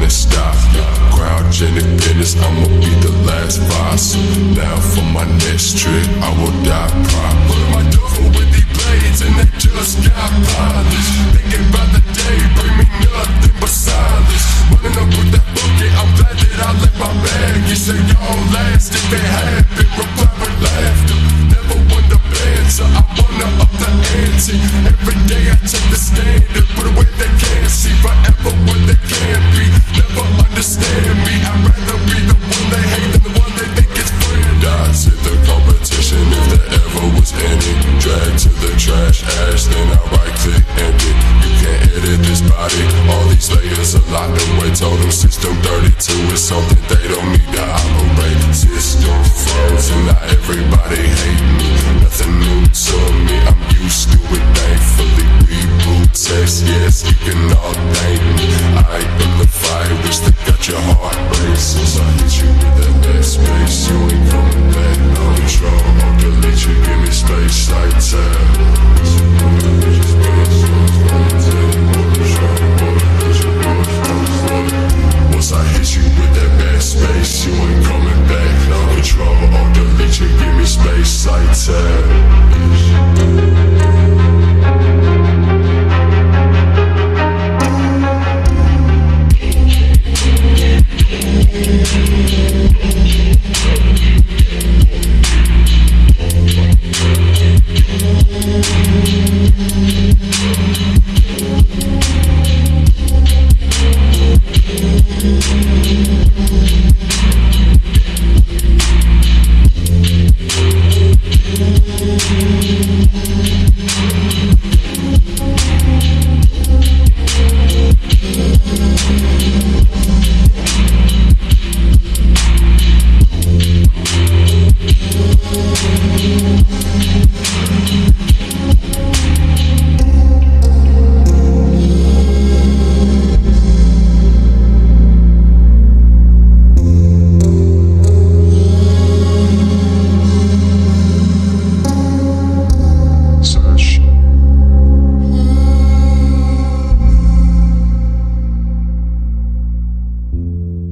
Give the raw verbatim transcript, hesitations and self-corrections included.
and stop. Crouch in the Guinness, I'ma be the last boss. Now for my next trick, I will die proper. My duffel with these blades and they just got polished. Thinking about the day, bring me nothing